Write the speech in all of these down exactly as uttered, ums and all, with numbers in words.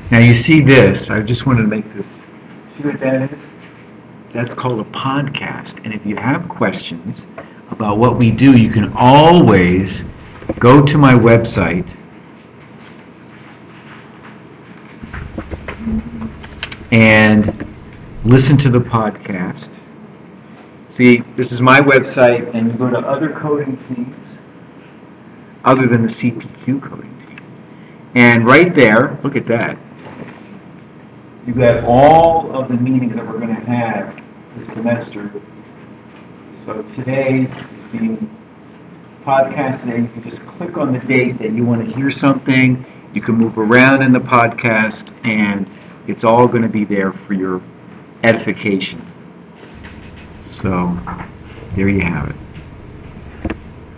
Now you see this, I just wanted to make this, see what that is? That's called a podcast. And if you have questions about what we do, you can always go to my website and listen to the podcast. See, this is my website, and you go to other coding teams, other than the C P Q coding team. And right there, look at that. You've got all of the meetings that we're going to have this semester. So today's is being podcasted. You can just click on the date that you want to hear something. You can move around in the podcast, and it's all going to be there for your edification. So there you have it.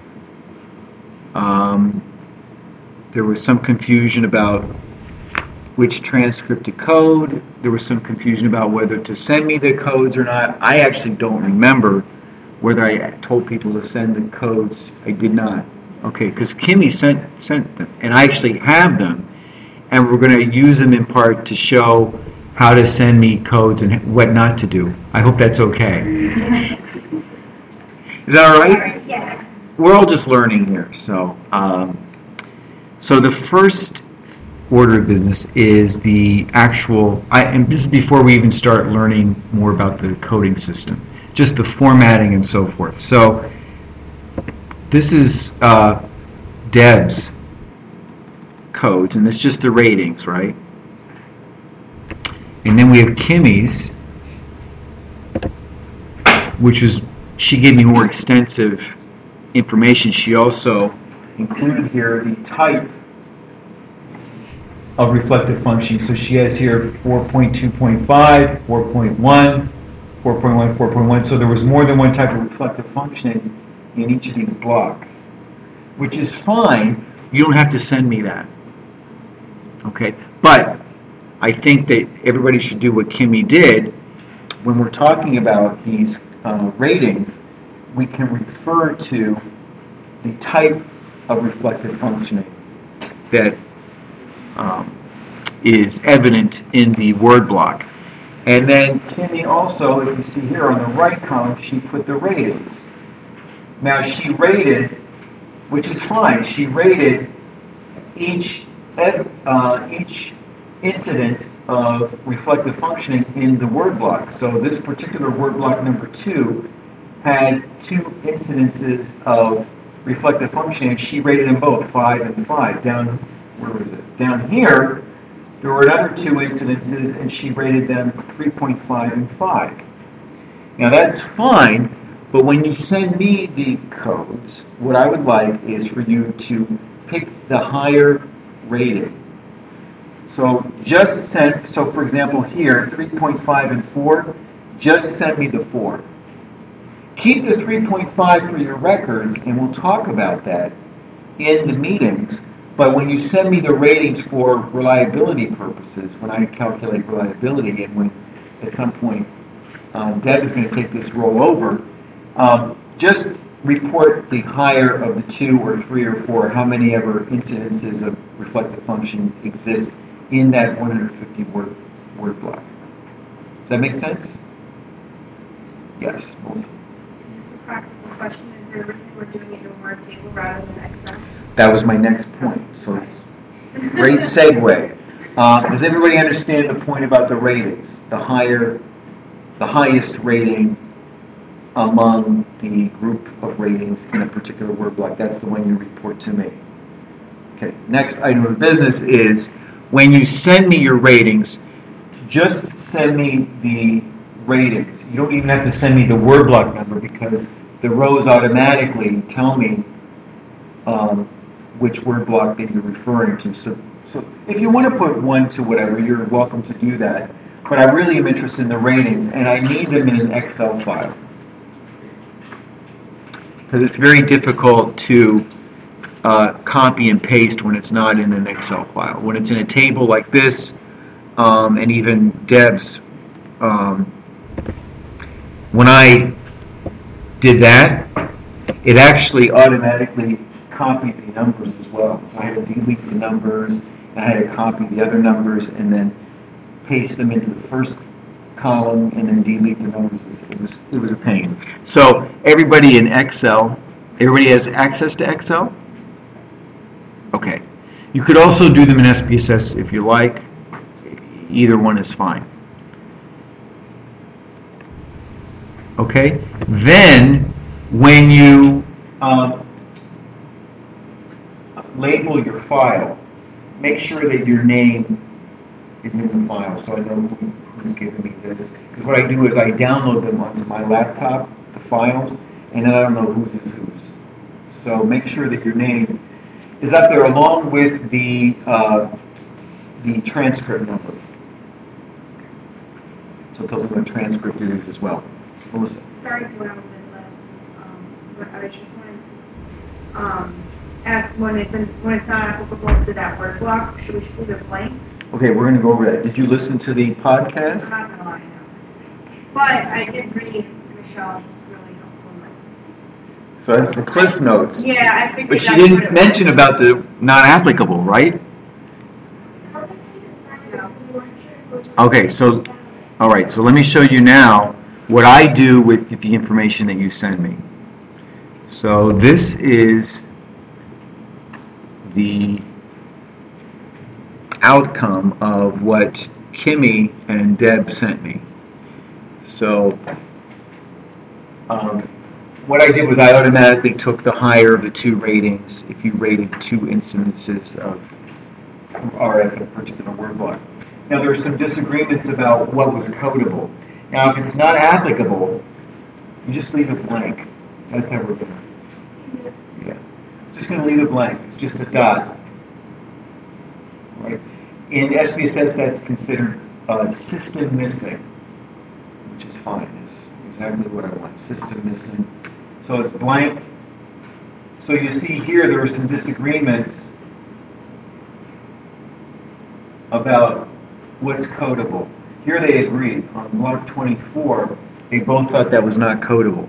Um, there was some confusion about which transcript to code. There was some confusion about whether to send me the codes or not. I actually don't remember whether I told people to send the codes. I did not. Okay, because Kimmy sent sent them, and I actually have them, and we're going to use them in part to show how to send me codes and what not to do. I hope that's okay. Is that all right? Yeah. We're all just learning here. So, um, so the first order of business is the actual, I, and this is before we even start learning more about the coding system, just the formatting and so forth. So this is uh, Deb's codes, and it's just the ratings, right? And then we have Kimmy's, which was, she gave me more extensive information. She also included here the type of reflective function. So she has here four point two point five, four point one, four point one, four point one. So there was more than one type of reflective functioning in each of these blocks, which is fine. You don't have to send me that. Okay? But I think that everybody should do what Kimmy did. When we're talking about these uh, ratings, we can refer to the type of reflective functioning that um, is evident in the word block. And then Kimmy also, if you see here on the right column, she put the ratings. Now she rated, which is fine, she rated each uh, each incident of reflective functioning in the word block. So this particular word block number two had two incidences of reflective functioning. She rated them both, five and five. Down, where was it? Down here, there were another two incidences, and she rated them three point five and five. Now that's fine, but when you send me the codes, what I would like is for you to pick the higher rating. So just send, so for example here, three point five and four, just send me the four. Keep the three point five for your records, and we'll talk about that in the meetings. But when you send me the ratings for reliability purposes, when I calculate reliability, and when at some point um, Deb is going to take this roll over, um, just report the higher of the two or three or four, how many ever incidences of reflective function exist in that one hundred fifty word word block. Does that make sense? Yes. Just a practical question: is there a reason we're doing it in a Word table rather than Excel? That was my next point. So, great segue. Uh, does everybody understand the point about the ratings? The higher, the highest rating among the group of ratings in a particular word block. That's the one you report to me. Okay. Next item of business is when you send me your ratings, just send me the ratings. You don't even have to send me the word block number because the rows automatically tell me um, which word block that you're referring to. So, so if you want to put one to whatever, you're welcome to do that. But I really am interested in the ratings, and I need them in an Excel file. Because it's very difficult to uh, copy and paste when it's not in an Excel file. When it's in a table like this, um, and even Deb's, um, when I did that, it actually automatically copied the numbers as well. So I had to delete the numbers I had to copy the other numbers and then paste them into the first column and then delete the numbers. It was it was a pain. So everybody in Excel, everybody has access to Excel? Okay. You could also do them in S P S S if you like. Either one is fine. Okay? Then, when you um, label your file, make sure that your name is in the file, so I know who, who's giving me this. Because what I do is I download them onto my laptop, the files, and then I don't know whose is whose. So make sure that your name is up there along with the uh, the transcript number. So it tells me what transcript it is as well. Melissa. Sorry to go out with this last, um, but I just wanted to um, ask when it's in, when it's not applicable to that word block, should we just leave it blank? Okay, we're going to go over that. Did you listen to the podcast? I'm not going to lie, no. But I did read Michelle's really helpful notes. So that's the Cliff Notes. Yeah, I figured. But she that's what didn't it mention was. about the not applicable, right? No. Okay, so, all right, so let me show you now what I do with the information that you send me. So this is the outcome of what Kimmy and Deb sent me. So um, what I did was I automatically took the higher of the two ratings if you rated two instances of R F in a particular word block. Now there are some disagreements about what was codable. Now if it's not applicable, you just leave it blank. That's how we're going to. Yeah. Just going to leave it blank. It's just a dot. Right? In S P S S, that's considered uh, system missing, which is fine. It's exactly what I want. System missing. So it's blank. So you see here there are some disagreements about what's codable. Here they agreed. On block twenty-four, they both thought that was not codable.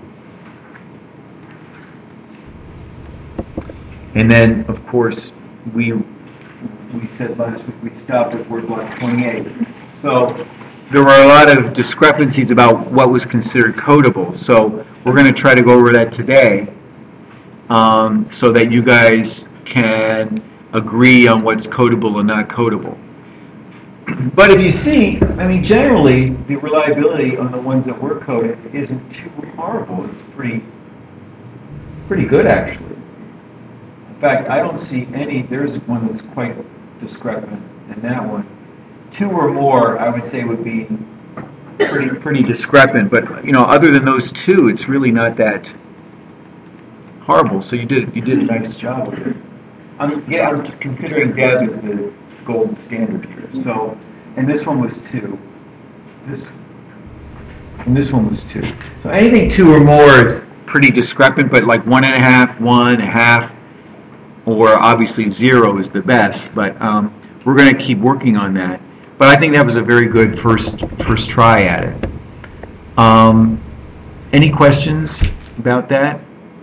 And then, of course, we we said last week we'd stop at word block twenty-eight. So there were a lot of discrepancies about what was considered codable. So we're going to try to go over that today um, so that you guys can agree on what's codable and not codable. But if you see, I mean, generally, the reliability on the ones that were coded isn't too horrible. It's pretty, pretty good, actually. In fact, I don't see any. There's one that's quite discrepant, and that one, two or more, I would say, would be pretty, pretty discrepant. But you know, other than those two, it's really not that horrible. So you did, you did a nice job with it. I'm, yeah, I'm just considering Deb as the golden standard here. So, and this one was two. This and this one was two. So anything two or more is pretty discrepant, but like one and a half, one, a half, or obviously zero is the best. But um, we're going to keep working on that. But I think that was a very good first first try at it. Um, any questions about that?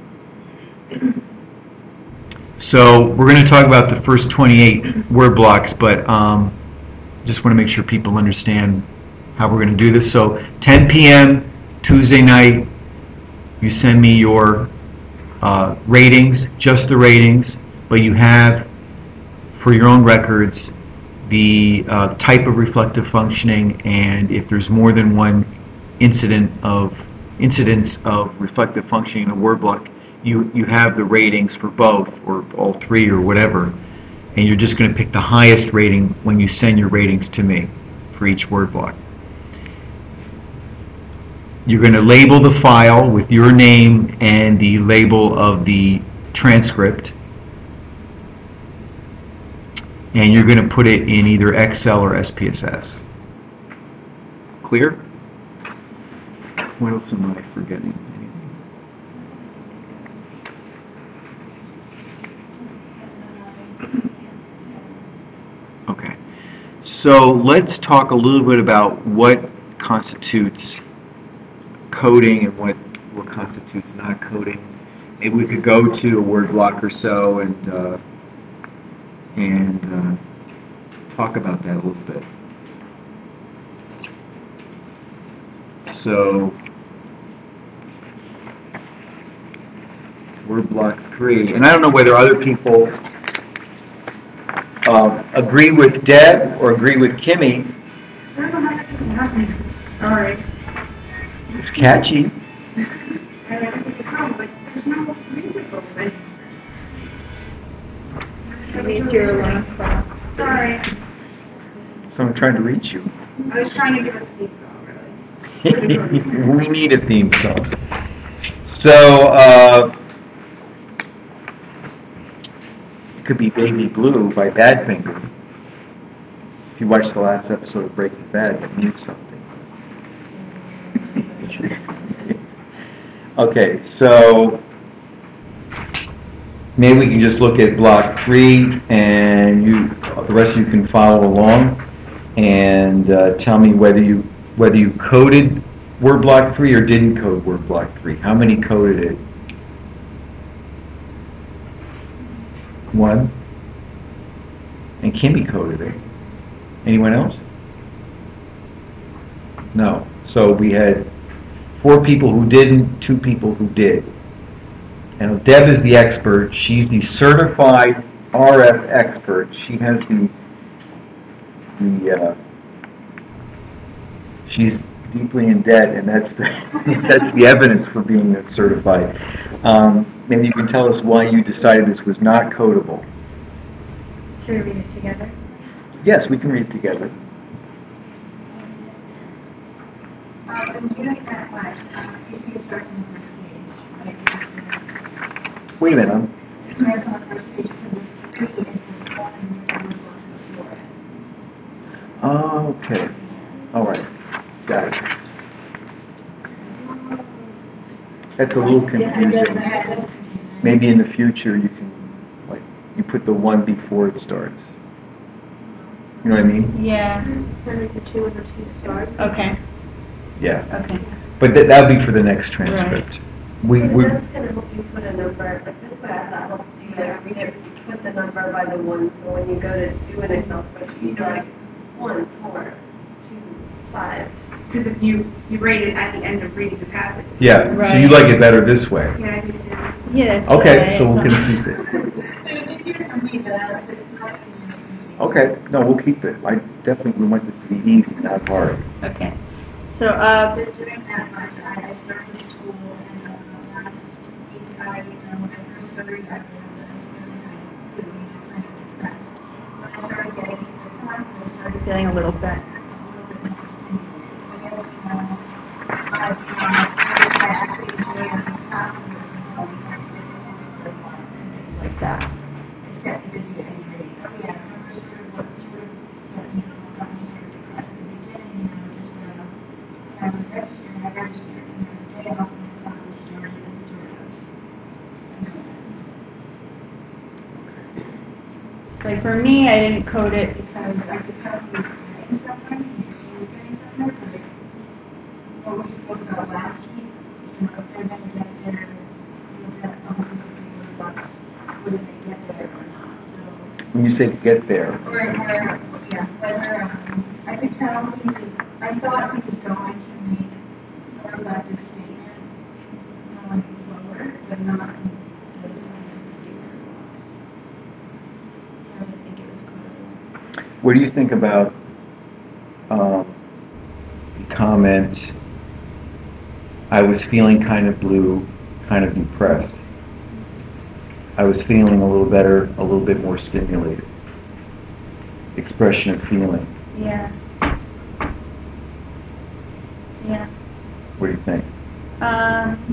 So we're going to talk about the first twenty-eight word blocks, but um, just want to make sure people understand how we're going to do this. So ten p.m. Tuesday night, you send me your uh, ratings, just the ratings, but you have, for your own records, the uh, type of reflective functioning, and if there's more than one incident of incidence of reflective functioning in a word block, you, you have the ratings for both, or all three, or whatever, and you're just going to pick the highest rating when you send your ratings to me for each word block. You're going to label the file with your name and the label of the transcript, and you're going to put it in either Excel or S P S S. Clear? What else am I forgetting? Okay, so let's talk a little bit about what constitutes coding and what, what constitutes not coding. Maybe we could go to a word block or so and uh, and uh, talk about that a little bit. So, word block three, and I don't know whether other people uh, agree with Deb or agree with Kimmy. I don't know how that is happening. All right. It's catchy. I guess it's a song, but there's no music over it. Maybe it's your alarm clock. Sorry. So I'm trying to reach you. I was trying to give us a theme song, really. We need a theme song. So, uh, it could be Baby Blue by Badfinger. If you watched the last episode of Breaking Bad, that means something. Okay, so maybe we can just look at block three, and you, the rest of you can follow along, and uh, tell me whether you whether you coded word block three or didn't code word block three. How many coded it? One. And Kimmy coded it. Anyone else? No. So we had four people who didn't, two people who did. And Deb is the expert. She's the certified R F expert. She has the the uh, she's deeply in debt, and that's the that's the evidence for being certified. Um, maybe you can tell us why you decided this was not codable. Should we read it together? Yes, we can read it together. I've been doing that much. Uh, you see it starts on the first page, right? Wait a minute. I'm, It starts on the first page because the three is the one and the number goes before it. oh, okay. All right. Got it. That's a little Yeah, confusing. that is confusing. Maybe in the future you can, like, you put the one before it starts. You know what I mean? Yeah. Then like the two and the two stars. Okay. Yeah. Okay. But that that'll be for the next transcript. We But we that's gonna help you put a number, like this way, I thought helps you, like, read it, you put the number by the one, so when you go to do an Excel spreadsheet, you like, one, four, two, five. Because if you, you rate it at the end of reading the passage. yeah. So you Right. like it better this way? Yeah, I do too. Yeah, that's Okay. what I So we'll thought. just keep it. It was easier for me, but I, it's not easier for me. Okay. No, we'll keep it. I definitely want this to be easy, not hard. Okay. So, uh, I've been doing that much. I, I started school and uh, last week, I, you know, when I first started, I was, I was feeling kind of gloomy and kind of depressed. When I started getting to the classes, I started feeling a little better. a little bit more stimulated. I guess, you know, I've, you know, I actually enjoy these classes and, you know, we have to get courses like that and things like that. It's kept me busy anyway. Oh yeah, I remember sort of what sort of set me off, got me sort of depressed at the beginning, you know, just, uh, I was registered, I registered, and there was a day off when the classes started, and sort of, and then it's, So like for me, I didn't code it because I could tell he was getting somewhere, he she was getting somewhere, but what we spoke about last week, you know, if they're gonna get there, with that one hundred fifty bucks, whether they get there or not, so. When you say get there, Or, or, yeah, whether, um, I could tell he was, I thought he was going to make a reflective statement going forward, but not in those one hundred fifty word blocks. So I didn't think it was clear. what do you think about um, the comment? I was feeling kind of blue, kind of depressed. I was feeling a little better, a little bit more stimulated. Expression of feeling. yeah. Yeah. What do you think? Um,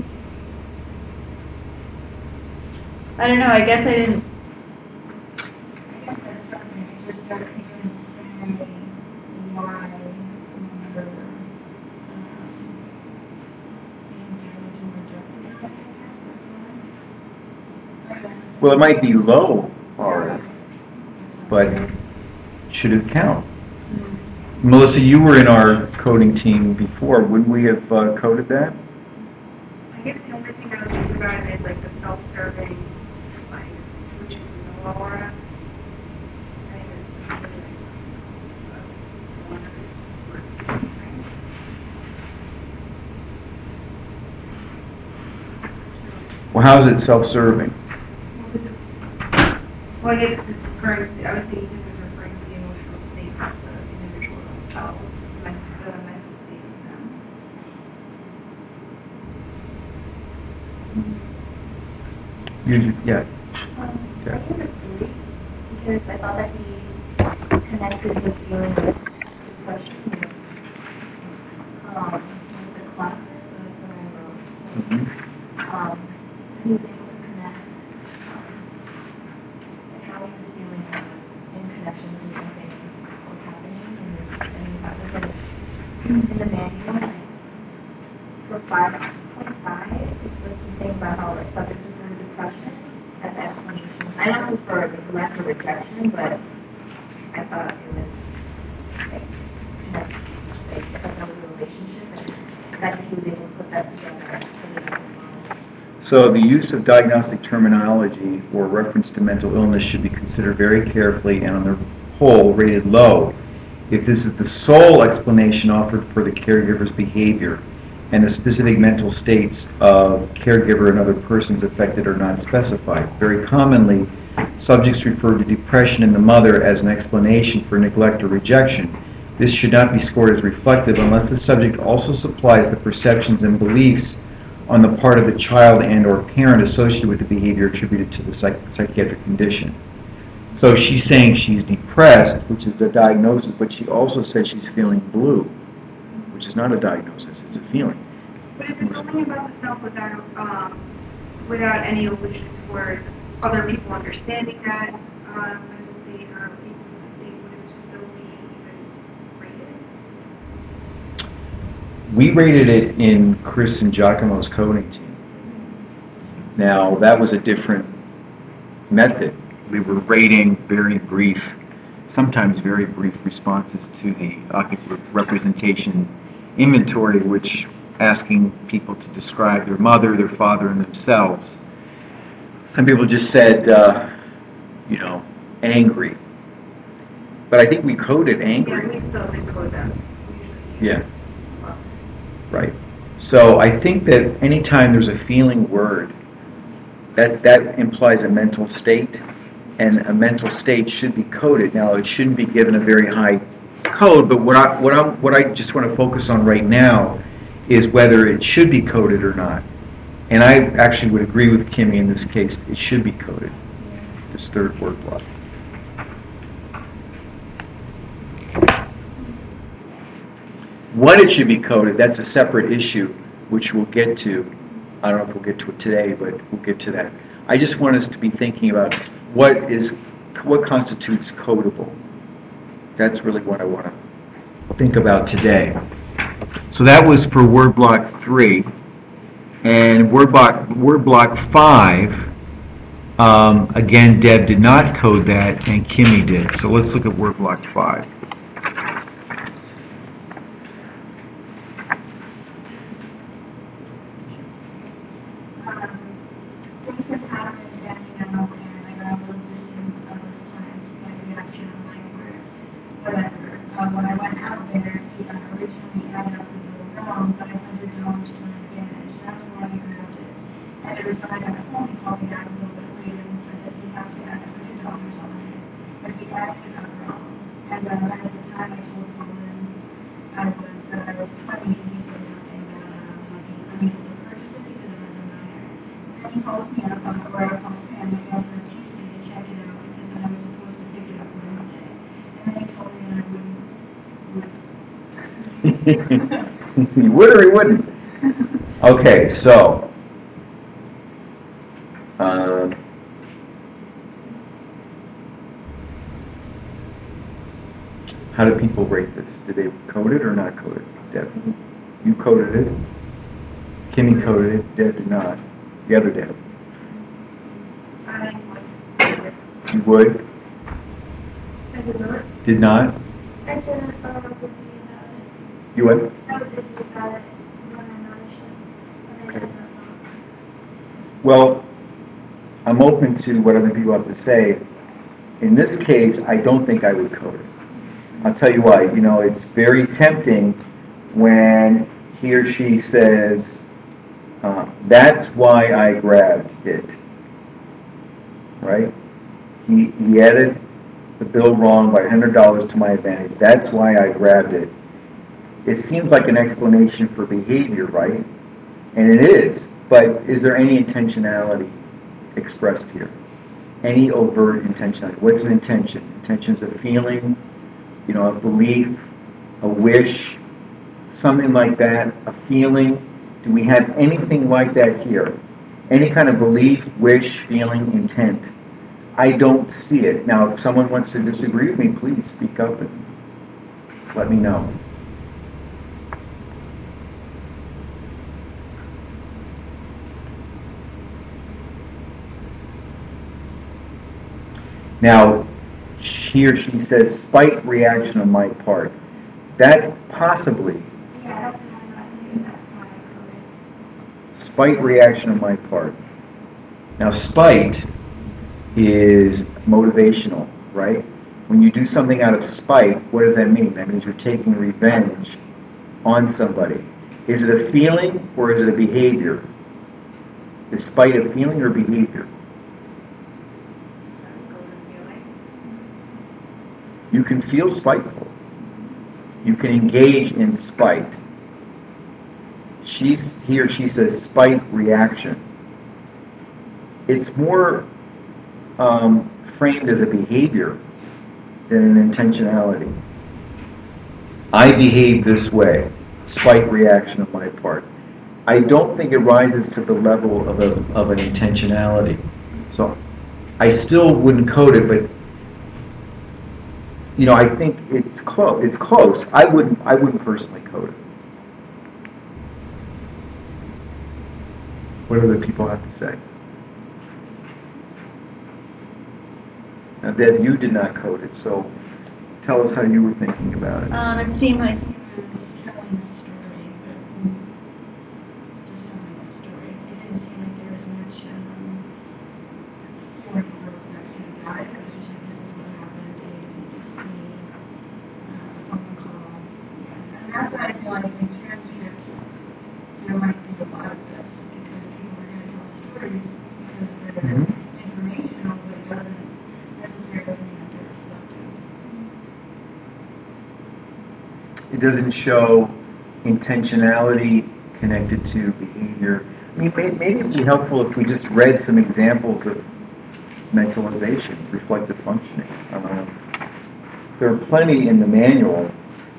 I don't know. I guess I didn't. I guess that's something, I just don't, I didn't say why we were, um, being guided toward dopamine, I guess, that's all. Oh, yeah. Well, it might be low, R F, That's all. but should it count? Melissa, you were in our coding team before. Wouldn't we have uh, coded that? I guess the only thing I was thinking about it is like the self-serving, like, which is in the lower. I think it's- Well, how is it self-serving? Well, 'cause it's, well, I guess it's referring to, I was thinking this is referring to the emotional state of the individual themselves, the men- the mental state of them. You, yeah. Um, I Okay. think it's three, because I thought that he connected the feeling with depression with, um, with the classes, so that's what I wrote. Mhm. Um, he was able to connect, um, like how he was feeling was in connection to something that was happening in this, and that was like, in the manual, like, for five point five, it's like something about how like subjects refer to depression as explanations. I know this is for neglect or rejection, but I thought it was like, connect, like, I thought that was a relationship, and the fact that he was able to put that together, put it up as well. So the use of diagnostic terminology or reference to mental illness should be considered very carefully and on the whole rated low if this is the sole explanation offered for the caregiver's behavior and the specific mental states of caregiver and other persons affected are not specified. Very commonly, subjects refer to depression in the mother as an explanation for neglect or rejection. This should not be scored as reflective unless the subject also supplies the perceptions and beliefs on the part of the child and or parent associated with the behavior attributed to the psych- psychiatric condition. So she's saying she's depressed, which is the diagnosis, but she also said she's feeling blue, which is not a diagnosis, it's a feeling. But if it's only about the self without, um, without any allusion towards other people understanding that, uh, mental state or people's state, would it still be even rated? We rated it in Chris and Giacomo's coding team. Now, that was a different method. We were rating very brief, sometimes very brief responses to the occupational representation inventory, which asking people to describe their mother, their father, and themselves. Some people just said, uh, you know, angry. But I think we coded Yeah, angry. we still did code that. We usually Yeah. Right. So I think that anytime there's a feeling word, that, that implies a mental state, and a mental state should be coded. Now, it shouldn't be given a very high code, but what I, what I, what I just want to focus on right now is whether it should be coded or not. And I actually would agree with Kimmy in this case. It should be coded, this third word block. What it should be coded, that's a separate issue, which we'll get to. I don't know if we'll get to it today, but we'll get to that. I just want us to be thinking about what is, what constitutes codable. That's really what I want to think about today. So that was for word block three. And word block, word block five, um, again, Deb did not code that, and Kimmy did. So let's look at word block five. There's a pattern that, you know, and I got a little distance of this times my reaction, I'm like, where, whatever. Um, when I went out there, he uh, originally added up the bill wrong, five hundred dollars to my advantage. That's why he grabbed it. And it was when I got home, he called me back a little bit later and said that he had to add one hundred dollars on it. But he added it up wrong. And uh, then at the time I told Colin I was, that I was twenty, and he said nothing, that um, I'd be unable to purchase it because I was a minor. Then he calls me up on, or I called him, I guess, on Tuesday to check it out because I was supposed to pick it up Wednesday. And then he told me that I wouldn't. would. You would or you wouldn't? Okay, so. Uh, how do people rate this? Did they code it or not code it? Deb, you coded it. Kimmy coded it. Deb did not. The other Deb. I would. You would? I did not. Did not? I didn't thought about it. You would? I was thinking about it when I noticed it, but I did not know. Well, I'm open to what other people have to say. In this case, I don't think I would code it. I'll tell you why. You know, it's very tempting when he or she says, Uh, that's why I grabbed it. Right? He, he added the bill wrong by one hundred dollars to my advantage. That's why I grabbed it. It seems like an explanation for behavior, right? And it is. But is there any intentionality expressed here? Any overt intentionality? What's an intention? Intention is a feeling, you know, a belief, a wish, something like that, a feeling. Do we have anything like that here? Any kind of belief, wish, feeling, intent? I don't see it. Now, if someone wants to disagree with me, please speak up and let me know. Now, he or she says, spite reaction on my part. That's possibly Yeah, that's what I was saying, that's why I wrote it. spite reaction on my part. Now, spite is motivational, right? When you do something out of spite, what does that mean? That means you're taking revenge on somebody. Is it a feeling or is it a behavior? Is spite a feeling or behavior? You can feel spiteful. You can engage in spite. She's, he or she says spite reaction. It's more um, framed as a behavior than an intentionality. I behave this way. Spite reaction on my part. I don't think it rises to the level of, a, of an intentionality. So I still wouldn't code it, but you know, I think it's close. It's close. I wouldn't. I wouldn't personally code it. What do other people have to say? Now, Deb, you did not code it, so tell us how you were thinking about it. Um, it seemed like he was telling a story, but just telling a story. It didn't seem like there was much um, feeling or reflection about it. It was just like, this is what happened, Dave, and you see uh, a phone call. Yeah. And that's why I feel like in transcripts, there might be a lot of this, because people are going to tell stories because they're Mm-hmm. informational, but it doesn't necessarily mean that they're reflective. It doesn't show intentionality connected to behavior. I mean, may- maybe it would be helpful if we just read some examples of mentalization, reflective functioning. I don't know. There are plenty in the manual.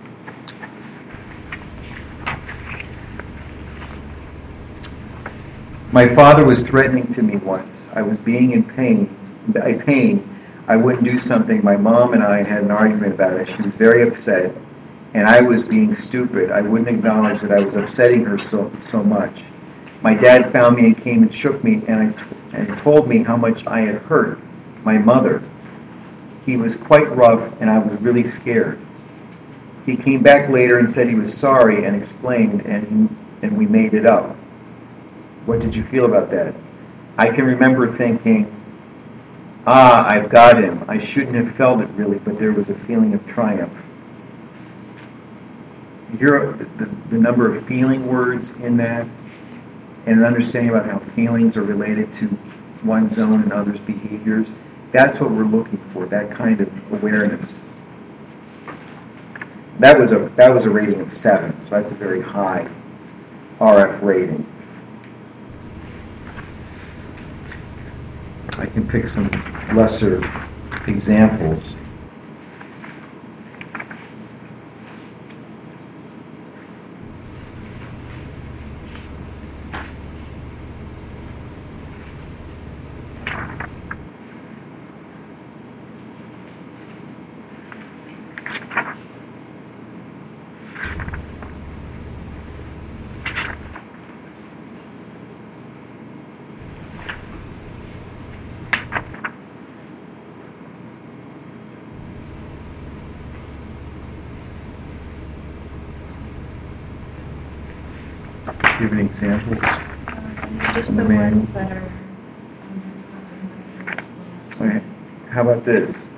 My father was threatening to me once. I was being in pain. I pain. I wouldn't do something. My mom and I had an argument about it. She was very upset, and I was being stupid. I wouldn't acknowledge that I was upsetting her so so much. My dad found me and came and shook me and, I t- and told me how much I had hurt my mother. He was quite rough, and I was really scared. He came back later and said he was sorry and explained, and and we made it up. What did you feel about that? I can remember thinking, ah, I've got him. I shouldn't have felt it really, but there was a feeling of triumph. You hear the, the, the number of feeling words in that, and an understanding about how feelings are related to one's own and others' behaviors. That's what we're looking for, that kind of awareness. That was a that was a rating of seven, so that's a very high R F rating. I can pick some lesser examples. Give any examples? um, just From the the manual. ones that are. Okay. How about this?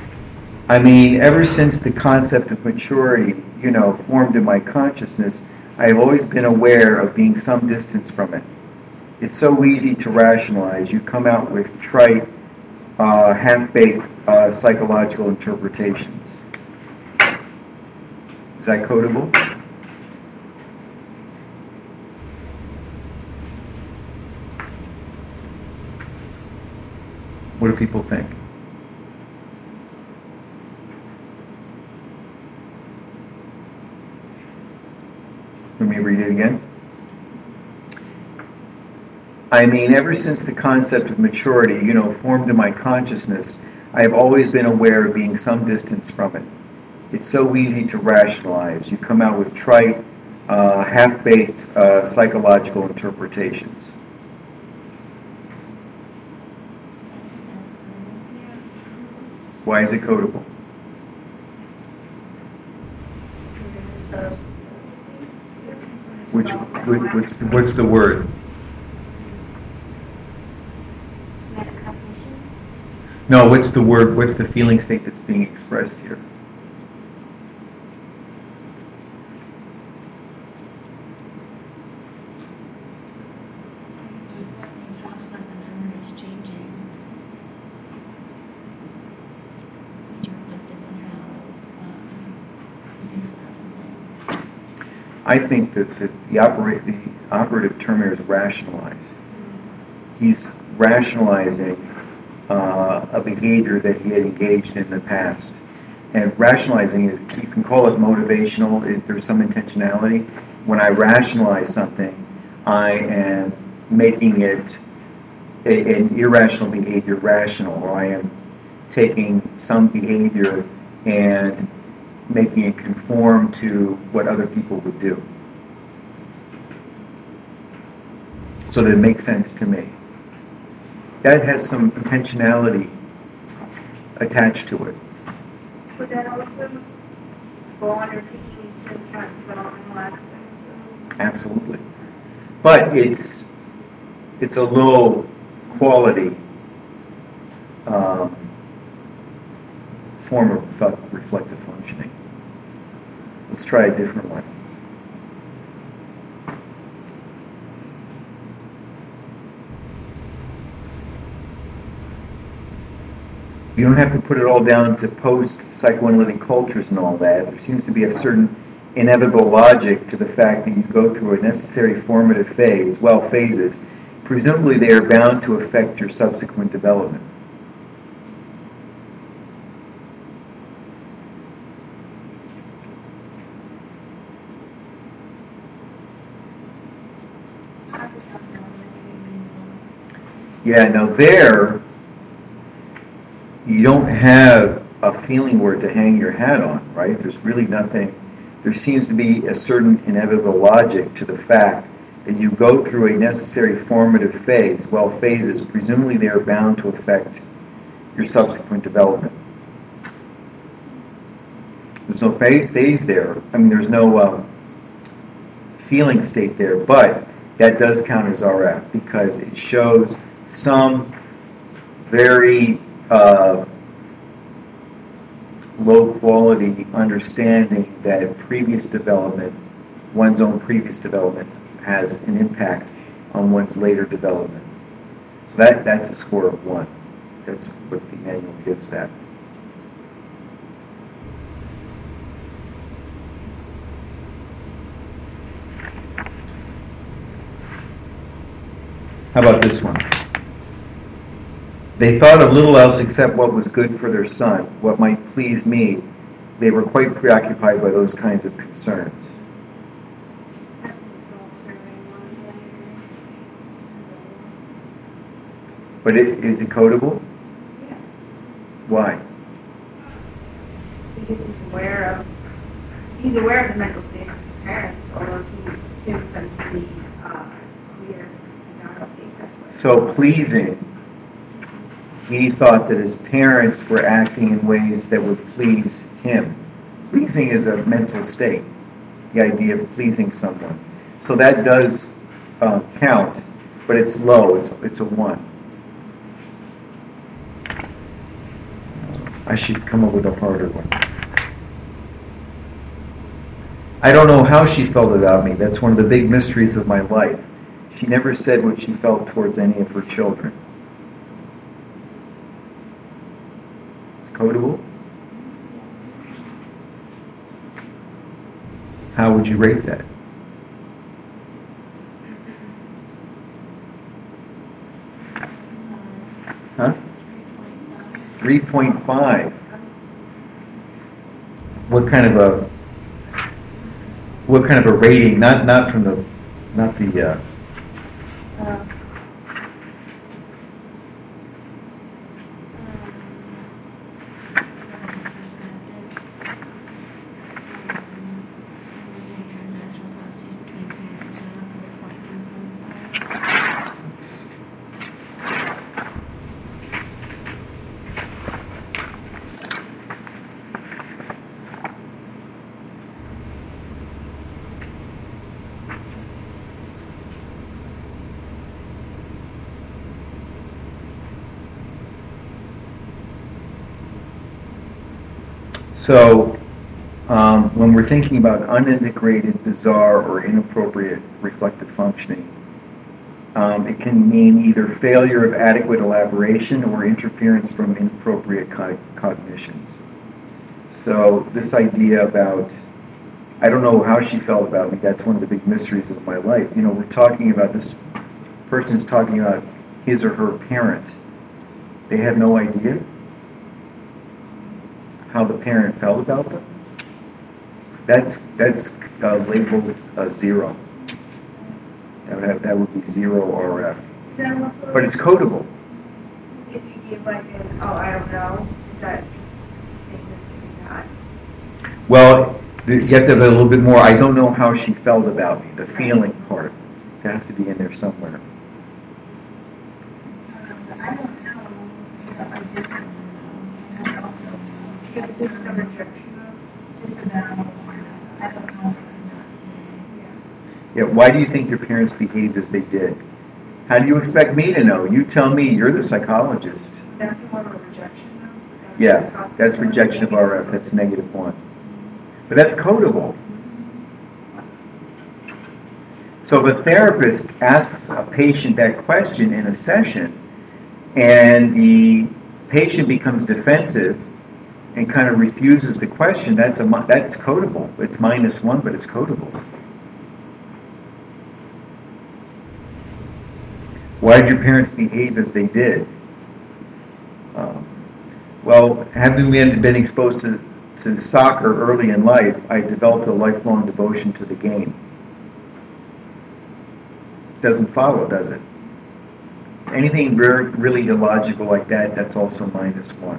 I mean, ever since the concept of maturity, you know, formed in my consciousness, I have always been aware of being some distance from it. It's so easy to rationalize. You come out with trite, uh, half-baked uh, psychological interpretations. Is that codable? What do people think? Let me read it again. I mean, ever since the concept of maturity, you know, formed in my consciousness, I have always been aware of being some distance from it. It's so easy to rationalize. You come out with trite, uh, half-baked uh, psychological interpretations. Why is it codable? Which, which what's, the, what's the word? No, what's the word, what's the feeling state that's being expressed here? He talks about the memories changing. Which are reflective on how um, he thinks about something. I think that the, the, operate, the operative term here is rationalize. He's rationalizing uh, a behavior that he had engaged in the past. And rationalizing is, you can call it motivational, if there's some intentionality. When I rationalize something, I am making it a, an irrational behavior rational, or I am taking some behavior and making it conform to what other people would do, so that it makes sense to me. That has some intentionality attached to it. Would that also fall under taking into account developmental aspects of? Absolutely. But it's it's a low quality um, form of reflect- reflective functioning. Let's try a different one. You don't have to put it all down to post-psychoanalytic cultures and all that. There seems to be a certain inevitable logic to the fact that you go through a necessary formative phase, well, phases. Presumably they are bound to affect your subsequent development. Yeah, now there, you don't have a feeling word to hang your hat on, right? There's really nothing. There seems to be a certain inevitable logic to the fact that you go through a necessary formative phase. Well, phases, presumably they are bound to affect your subsequent development. There's no phase there. I mean, there's no um, feeling state there, but that does count as R F because it shows some very uh, low quality understanding that previous development, one's own previous development, has an impact on one's later development. So that, that's a score of one. That's what the manual gives that. How about this one? They thought of little else except what was good for their son, what might please me. They were quite preoccupied by those kinds of concerns. That's the self-serving one. But it, is it codable? Yeah. Why? Because he's aware of, he's aware of the mental states of his parents, although he assumes them to be uh, clear and not update. That's why. So pleasing, he thought that his parents were acting in ways that would please him. Pleasing is a mental state, the idea of pleasing someone. So that does uh, count, but it's low, it's, it's a one. I should come up with a harder one. I don't know how she felt about me. That's one of the big mysteries of my life. She never said what she felt towards any of her children. Codable? How would you rate that? Huh? three point five. What kind of a what kind of a rating? Not not from the not the uh, Uh, so um, when we're thinking about unintegrated, bizarre, or inappropriate reflective functioning, um, it can mean either failure of adequate elaboration or interference from inappropriate co- cognitions. So this idea about, I don't know how she felt about me, that's one of the big mysteries of my life. You know, we're talking about, this person's talking about his or her parent. They had no idea how the parent felt about them. That's that's uh, labeled uh, zero. That would, have, that would be zero R F. Is that also, But it's codable. if you give like an, oh, I don't know, is that just the same as giving that? Well, you have to have a little bit more. I don't know how she felt about me. The feeling part. It has to be in there somewhere. Um, I don't know, is that like different? And I also Yeah, this is the rejection of, disavow, or I don't know, I could not say. yeah. Yeah. Why do you think your parents behaved as they did? How do you expect me to know? You tell me. You're the psychologist. That's more of a rejection though? That's Yeah. possible. That's rejection of R F. That's negative one. But that's codable. So if a therapist asks a patient that question in a session, and the patient becomes defensive and kind of refuses the question, that's a mi- that's codable. It's minus one, but it's codable. Why did your parents behave as they did? Um, well, having been been exposed to, to soccer early in life, I developed a lifelong devotion to the game. Doesn't follow, does it? Anything re- really illogical like that, that's also minus one.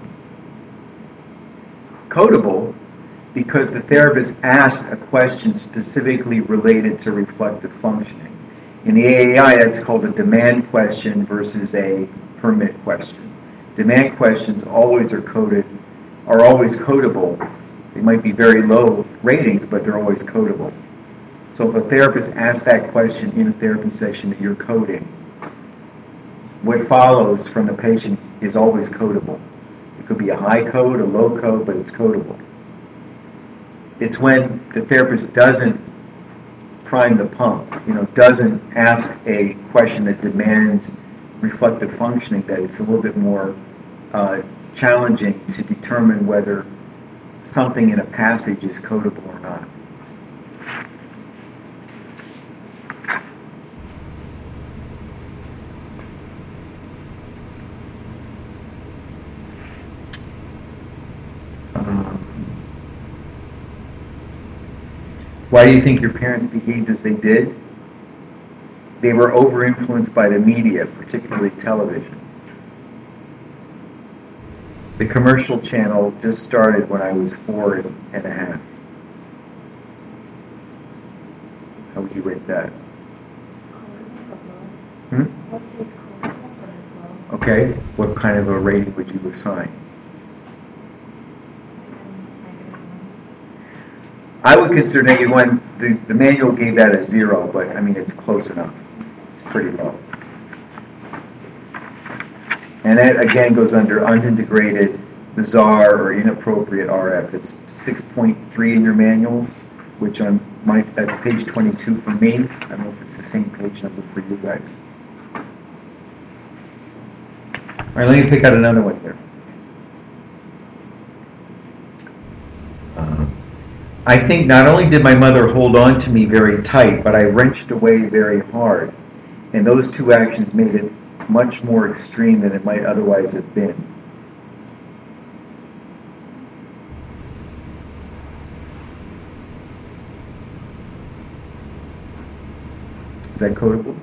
Codable, because the therapist asked a question specifically related to reflective functioning. In the A A I, that's called a demand question versus a permit question. Demand questions always are coded, are always codable. They might be very low ratings, but they're always codable. So if a therapist asks that question in a therapy session that you're coding, what follows from the patient is always codable. It could be a high code, a low code, but it's codable. It's when the therapist doesn't prime the pump, you know, doesn't ask a question that demands reflective functioning, that it's a little bit more uh, challenging to determine whether something in a passage is codable or not. Why do you think your parents behaved as they did? They were over-influenced by the media, particularly television. The commercial channel just started when I was four and a half. How would you rate that? Hmm? Okay. What kind of a rating would you assign? I would consider negative one. The, the manual gave that a zero, but I mean, it's close enough. It's pretty low. And that again goes under unintegrated, bizarre, or inappropriate R F. It's six point three in your manuals. which on my, that's page twenty-two for me. I don't know if it's the same page number for you guys. All right, let me pick out another one here. Um, I think not only did my mother hold on to me very tight, but I wrenched away very hard. And those two actions made it much more extreme than it might otherwise have been. Is that codable?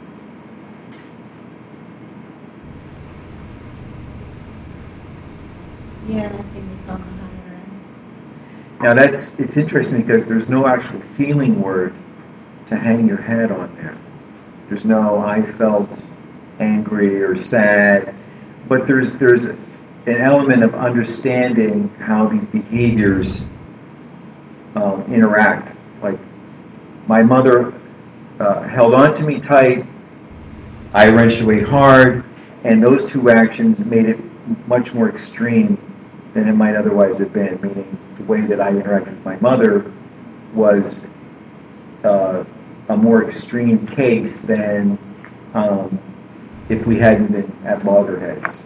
Yeah, I think it's on the higher end. Now that's, it's interesting because there's no actual feeling word to hang your hat on there. There's no I felt angry or sad, but there's there's an element of understanding how these behaviors um, interact. Like my mother uh, held on to me tight, I wrenched away hard, and those two actions made it much more extreme than it might otherwise have been, meaning the way that I interacted with my mother was uh, a more extreme case than um, if we hadn't been at loggerheads.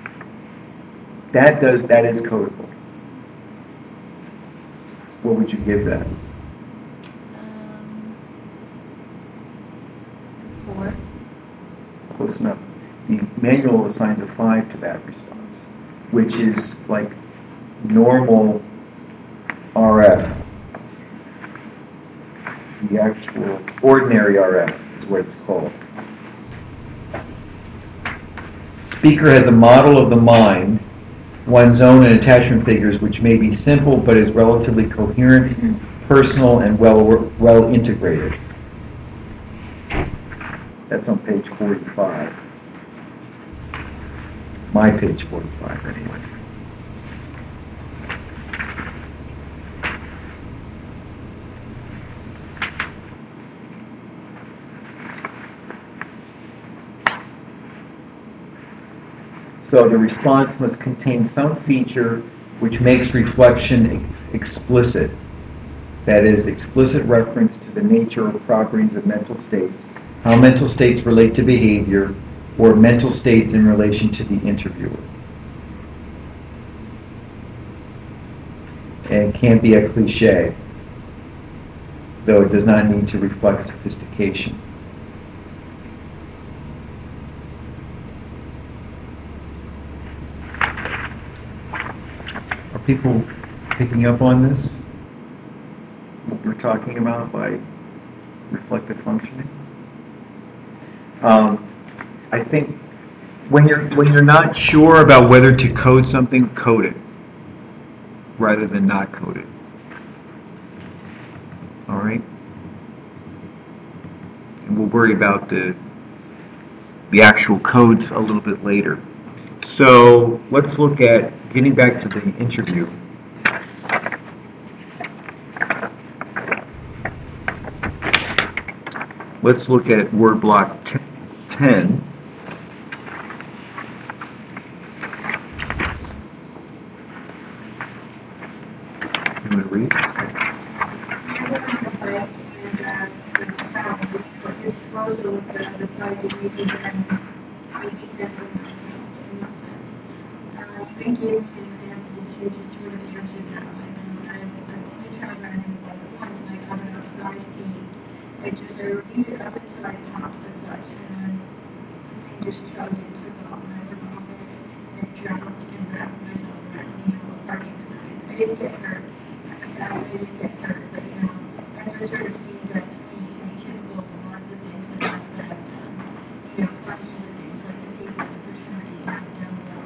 That does that is codable. What would you give that? Um, four. Close enough. The manual assigns a five to that response, which is like normal R F. The actual ordinary R F is what it's called. Speaker has a model of the mind, one's own and attachment figures, which may be simple but is relatively coherent, personal, and well well integrated. That's on page forty-five. My page forty-five, anyway. So the response must contain some feature which makes reflection ex- explicit. That is, explicit reference to the nature or properties of mental states, how mental states relate to behavior, or mental states in relation to the interviewer. And it can't be a cliche, though it does not need to reflect sophistication. Are people picking up on this? What we're talking about by reflective functioning? Um, I think when you're when you're not sure about whether to code something, code it rather than not code it. All right, and we'll worry about the the actual codes a little bit later. So let's look at getting back to the interview. Let's look at word block ten. You want to read? Disposal of the applied to maybe then maybe then in a sense. Uh, you may give me an example to just sort of answer that. I know I've, I've only tried running the bike once and I got about five feet. I just I reviewed it up until I popped the clutch and then the thing just chugged and took off and I went off it and it dropped and wrapped myself around, you know, a parking sign. I didn't get hurt. I that I didn't get hurt, but you know, that just sort of seemed like to me to be typical of a lot of the things that I've, that I've done. You know, plus the things like the people in the fraternity down down below.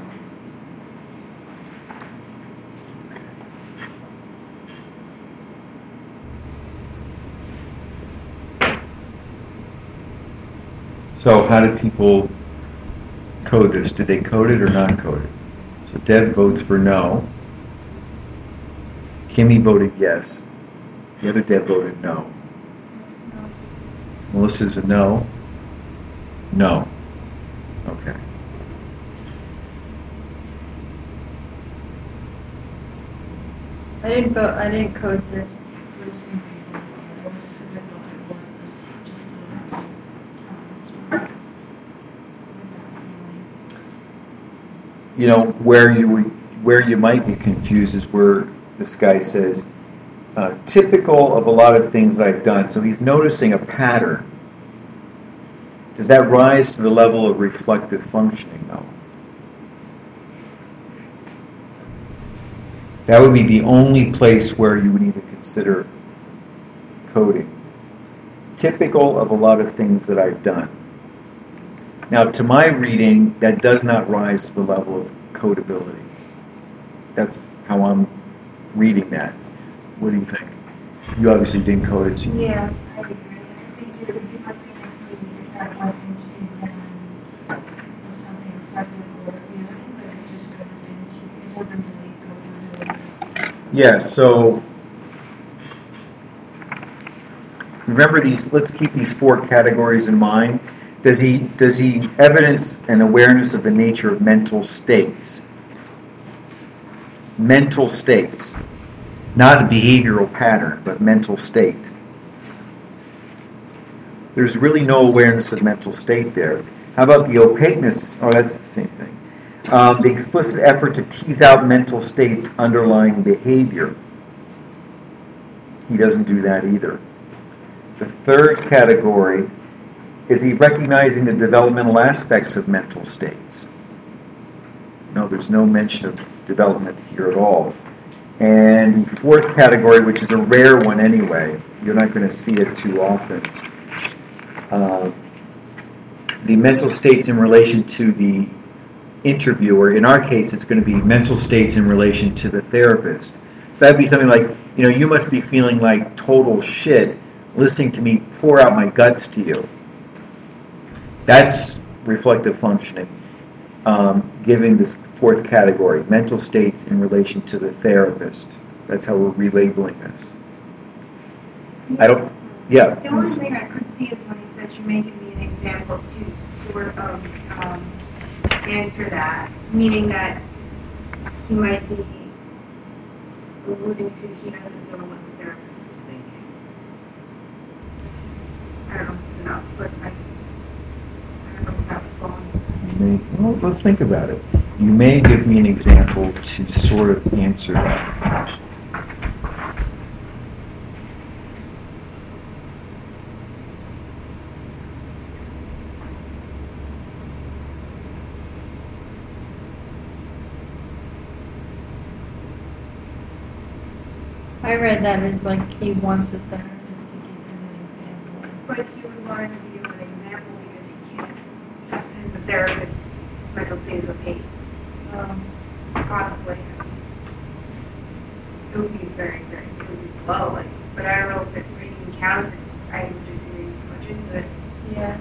So how did people code this? Did they code it or not code it? So Deb votes for no. Kimmy voted yes. The other Deb voted no. No. Melissa's a no. No. Okay. I didn't vote. I didn't code this for the same reason as the other one, just because I felt it was this, just a, telling a story with that feeling. You know, where you would, where you might be confused is where this guy says, uh, typical of a lot of things that I've done. So he's noticing a pattern. Does that rise to the level of reflective functioning, though? That would be the only place where you would even consider coding. Typical of a lot of things that I've done. Now, to my reading, that does not rise to the level of codability. That's how I'm reading that. What do you think? You obviously didn't code it. So Yeah. I agree. I think it would be one thing if we had one into then or something reflective or feeling, but it just goes into, it doesn't really go into it. yeah, so remember these, let's keep these four categories in mind. Does he does he evidence an awareness of the nature of mental states? Mental states. Not a behavioral pattern, but mental state. There's really no awareness of mental state there. How about the opaqueness? Oh, that's the same thing. Um, the explicit effort to tease out mental states underlying behavior. He doesn't do that either. The third category, is he recognizing the developmental aspects of mental states? No, there's no mention of development here at all. And the fourth category, which is a rare one anyway, you're not going to see it too often, uh, the mental states in relation to the interviewer. In our case, it's going to be mental states in relation to the therapist. So that would be something like, you know, you must be feeling like total shit listening to me pour out my guts to you. That's reflective functioning, um, giving this fourth category, mental states in relation to the therapist. That's how we're relabeling this. I don't, yeah. The only thing I could see is when he said, you may give me an example to sort of um, answer that, meaning that he might be alluding to he doesn't know what the therapist is thinking. I don't know if it's enough, but I, I don't know if that's wrong. You may, well, let's think about it. You may give me an example to sort of answer that. I read that as like he wants the therapist to give him an example. But he would want to give an example because he can't, because the therapist's mental state is opaque. Um, Possibly. It would be very, very, it would be low, like, but I don't know if it reading counts, I would just be reading so much into it. yeah.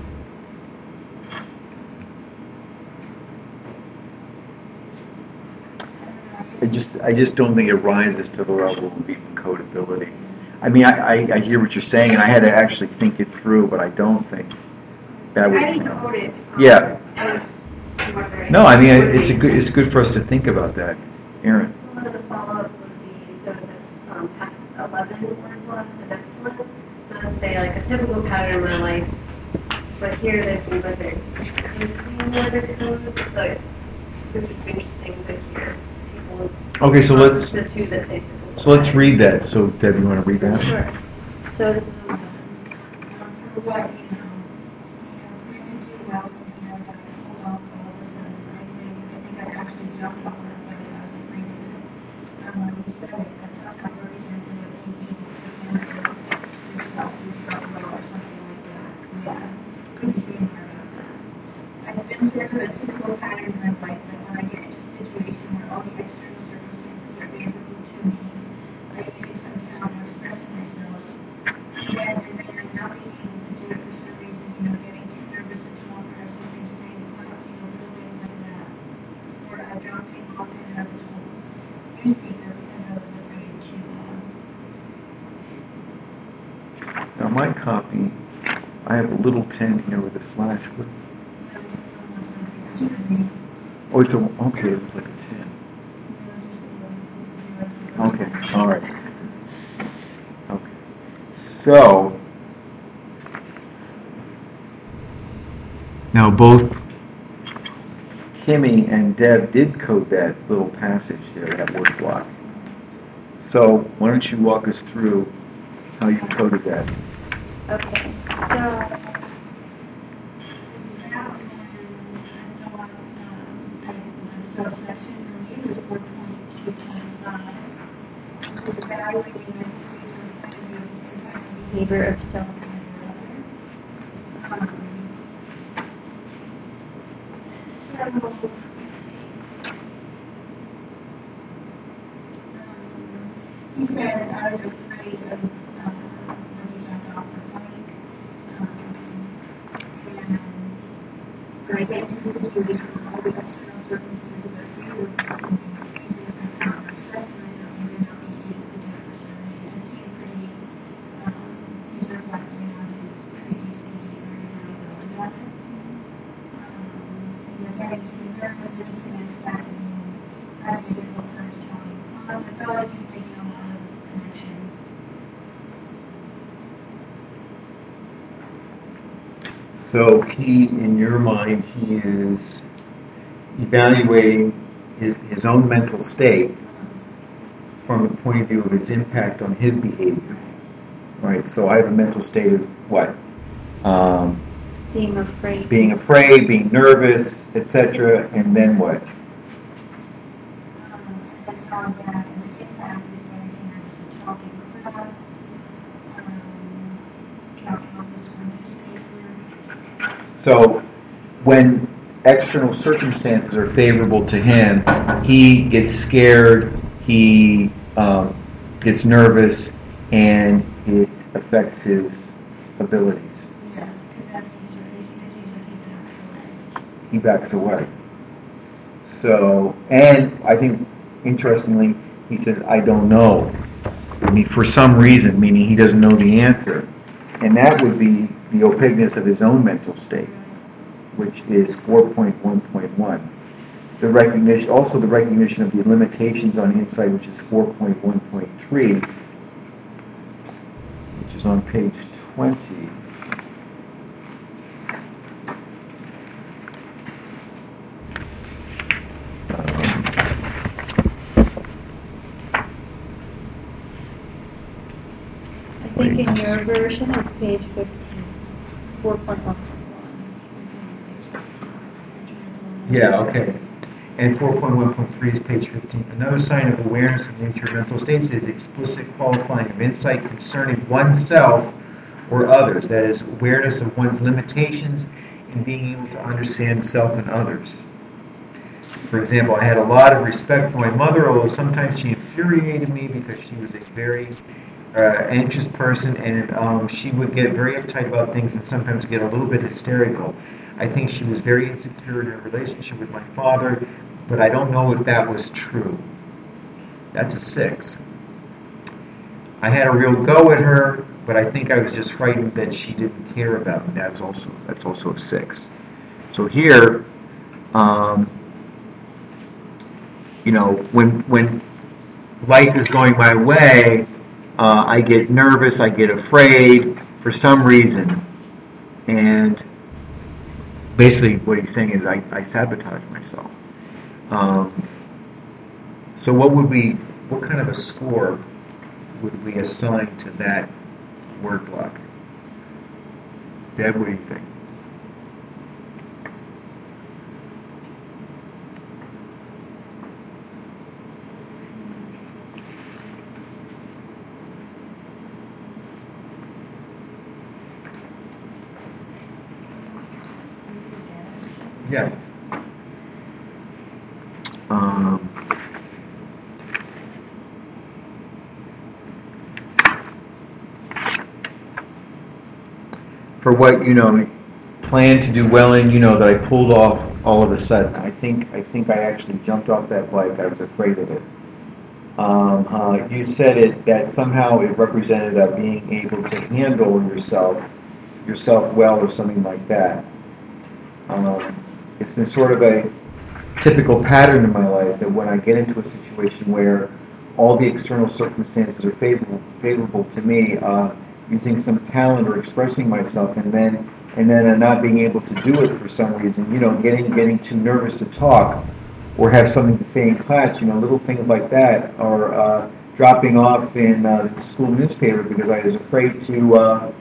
I just, I just don't think it rises to the level of even codability. I mean, I, I, I hear what you're saying, and I had to actually think it through, but I don't think that would. I didn't code it. um, Yeah. I was wondering. No, I mean, it- it's a good, it's good for us to think about that, Aaron. One of the follow-up would be, so the, um, past eleven word block, the next one, does say like a typical pattern in my life, but here there's things like there's clean letter code, so it's, which is interesting to hear people's. Okay, so let's, The two that say typical. so let's read that. So, Deb, you want to read that? Sure. So this is Um, for what, you know, you know, plan to do well, and you know, that I pull off all of a sudden, I think, I think I actually jumped off that bike, I was afraid of it. And when you said it, that sounds like representative of thinking, thinking of yourself, yourself well, or something like that. Yeah, couldn't say more about that. It's been sort of a typical pattern in my life that when I get into a situation where all the external circumstances are favorable to me, by using some talent or expressing myself, and then, and then I'm not being able to do it for some reason, you know, getting too nervous and talk or have something to say in class, you know, little things like that. Or I dropped paying off and out of this whole newspaper because I was afraid to, um, Now, my copy, I have a little ten here with a slash. What- that was someone from the first grade. Oh, it's a, okay, it was like a ten. Okay, all right. Okay. So, now both Kimmy and Deb did code that little passage there, that word block. So, why don't you walk us through how you coded that? Okay, so, That one, I thought, um, the subsection for me was four point two point five, which is evaluating mental states from the point of view of its impact on behavior of self and another. Um, So, let's see. Um, He says, I was afraid of, um, when he jumped off the bike. Um, and when I get into a situation where all the external circumstances are favorable to me, using some time to express myself and then not being able to do it for some reason. I seem pretty, um, he's reflecting on his previous behavior and how he felt about it. Um, you know, getting too nervous, and then he connects that to being having a difficult time talking in class. I felt like he's making a lot of connections. So he, in your mind, he is evaluating his, his own mental state from the point of view of its impact on his behavior. Right, so I have a mental state of what? Um, being afraid. being afraid, being nervous, et cetera, and then what? Um, and then found that the impact is getting too nervous to talk in class, um, dropping off the school newspaper. So when external circumstances are favorable to him, he gets scared, he um, gets nervous, and it affects his abilities. Yeah, because that he sort of, it seems like he backs away. He backs away. So, and I think, interestingly, he says, I don't know. I mean, for some reason, meaning he doesn't know the answer. And that would be the opaqueness of his own mental state, which is four point one point one. The recognition, also the recognition of the limitations on insight, which is four point one point three, which is on page twenty. I think in your version, it's page fifteen, four point one point one. Yeah, okay. And four point one point three is page fifteen. Another sign of awareness of nature of mental states is explicit qualifying of insight concerning oneself or others. That is, awareness of one's limitations in being able to understand self and others. For example, I had a lot of respect for my mother, although sometimes she infuriated me because she was a very uh, anxious person, and um, she would get very uptight about things and sometimes get a little bit hysterical. I think she was very insecure in her relationship with my father, but I don't know if that was true. That's a six. I had a real go at her, but I think I was just frightened that she didn't care about me. That was also that's also a six. So here, um, you know, when when life is going my way, uh, I get nervous, I get afraid for some reason, and basically what he's saying is I, I sabotage myself. Um, so what would we, what kind of a score would we assign to that word block? Deb, what do you think? Yeah. Um, for what, you know, plan to do well in, you know, that I pulled off all of a sudden. I think I think I actually jumped off that bike. I was afraid of it. Um, uh, you said it that somehow it represented uh, being able to handle yourself, yourself well, or something like that. Um, it's been sort of a typical pattern in my life that when I get into a situation where all the external circumstances are favorable, favorable to me, uh, using some talent or expressing myself, and then and then uh, not being able to do it for some reason, you know, getting getting too nervous to talk or have something to say in class, you know, little things like that, or uh, dropping off in uh, the school newspaper because I was afraid to. Uh,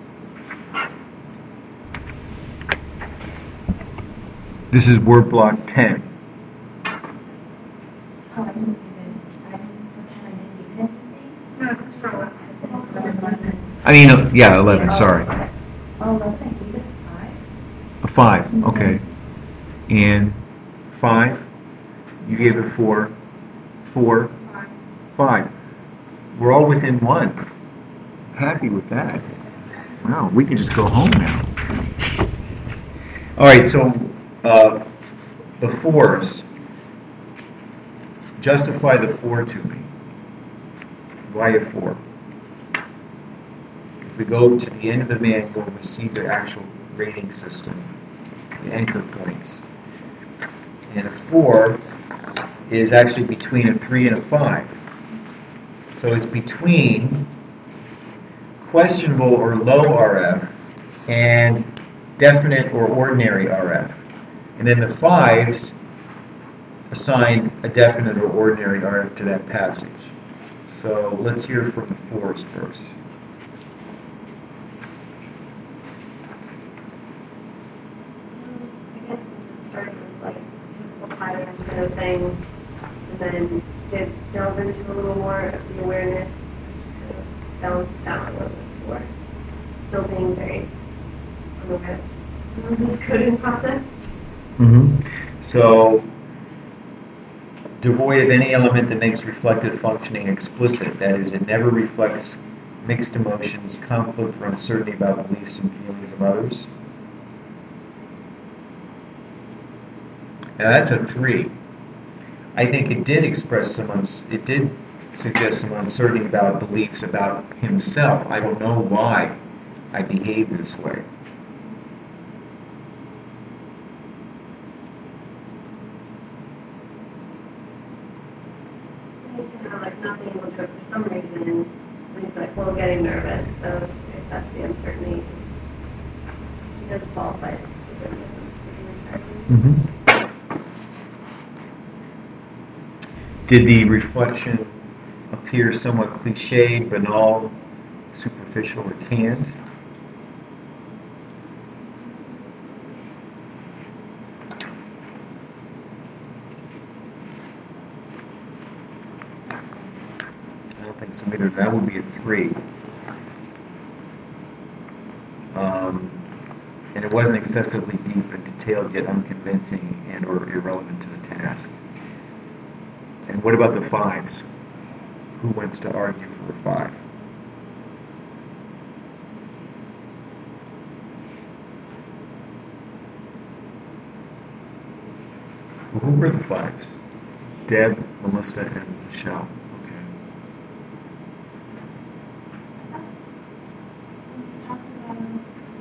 this is word block ten. Oh, I didn't even, I didn't, what time I didn't even. No, it's just for eleven. Eleven. I mean, uh, yeah, eleven. Sorry, Oh, eleven, I gave it five. a five. Okay, and five. You gave it four. Four. Five. Five. We're all within one. Happy with that. Wow, we can just go home now. All right, so uh, the fours. Justify the four to me. Why a four? If we go to the end of the manual, we see their actual rating system, the anchor points. And a four is actually between a three and a five. So it's between questionable or low R F and definite or ordinary R F. And then the fives assigned a definite or ordinary R F to that passage. So let's hear from the fours first. I guess starting with like typical pattern sort of thing, and then did delve into a little more of the awareness, kind of balance it out a little bit more. Still being very unaware of this coding process. Mm-hmm. So, devoid of any element that makes reflective functioning explicit, that is, it never reflects mixed emotions, conflict, or uncertainty about beliefs and feelings of others. Now that's a three. I think it did express some, uns- it did suggest some uncertainty about beliefs about himself. I don't know why I behave this way. You know, like not being able to do it for some reason, he's like, well, getting nervous, so I guess that's the uncertainty. He does fall, but he doesn't Mm-hmm. Did the reflection appear somewhat cliched, banal, superficial, or canned? I don't think so either. That would be a three. Um, and it wasn't excessively deep and detailed, yet unconvincing and or irrelevant to the task. And what about the fives? Who wants to argue for a five? Well, who were the fives? Deb, Melissa, and Michelle. Okay. He talks about, um,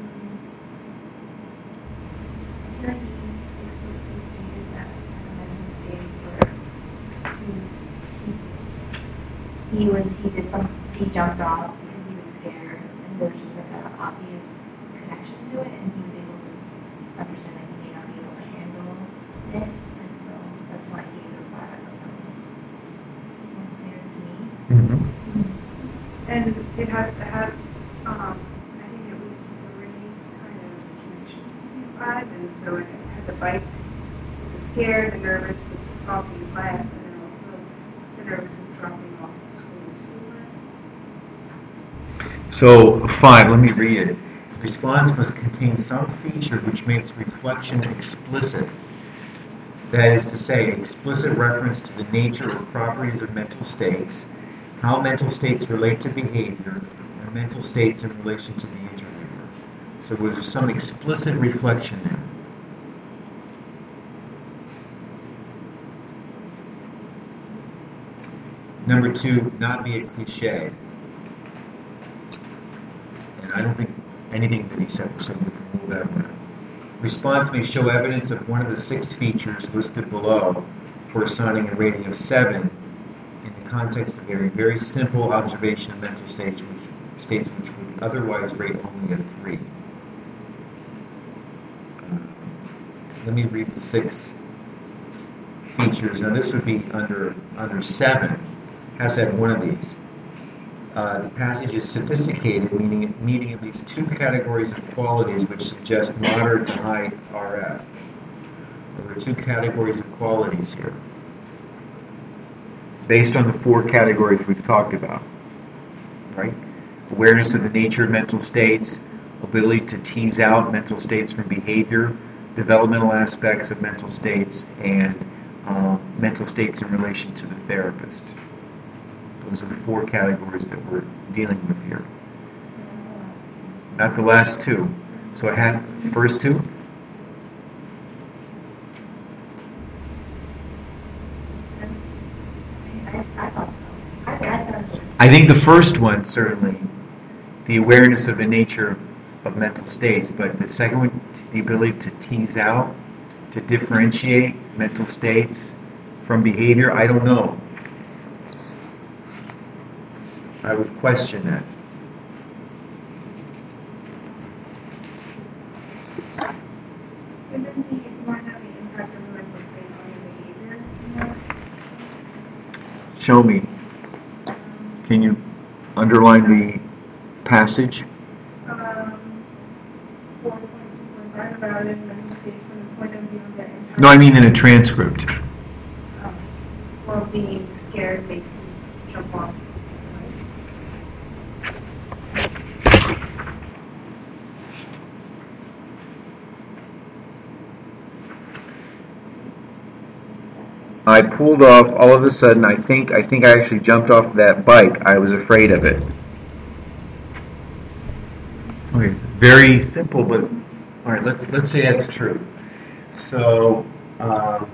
I feel like he explicitly stated that um, at his stage where he was, he, he was, he did some, he jumped off because he was scared, and there was just like an obvious connection to it, and he was able to s- understand that he may not be able to handle it, and so that's why he gave it a five. I thought that was more clear to me. Mm-hmm. And it has to have, um, I think at least three kind of connections between five, and so it had the bite with the scared, the nervous with talking in class, and then also the nervous with dropping off at school. So, five, let me read it. Response must contain some feature which makes reflection explicit. That is to say, explicit reference to the nature or properties of mental states, how mental states relate to behavior, or mental states in relation to the interviewer. So was there some explicit reflection there? Number two, not be a cliche. And I don't think anything that he said, so we can rule that one out. Response may show evidence of one of the six features listed below for assigning a rating of seven in the context of a very, very simple observation of mental states which states which would otherwise rate only a three. Uh, let me read the six features. Now this would be under under seven. Has to have one of these. Uh, the passage is sophisticated, meaning meeting at least two categories of qualities which suggest moderate to high R F. There are two categories of qualities here, based on the four categories we've talked about, right? Awareness of the nature of mental states, ability to tease out mental states from behavior, developmental aspects of mental states, and um, mental states in relation to the therapist. Those are the four categories that we're dealing with here. Not the last two. So I had the first two. I think the first one, certainly, the awareness of the nature of mental states, but the second one, the ability to tease out, to differentiate mental states from behavior, I don't know. I would question that. Isn't the more than the impact of the mental state on your behavior? Show me. Can you underline the passage? Um, four point two point five about it, mental states from the point of view of their impact. No, I mean in a transcript. Um, well, being scared makes you jump off. I pulled off all of a sudden. I think I think I actually jumped off that bike. I was afraid of it. Okay, very simple, but all right. Let's let's say that's true. So, um,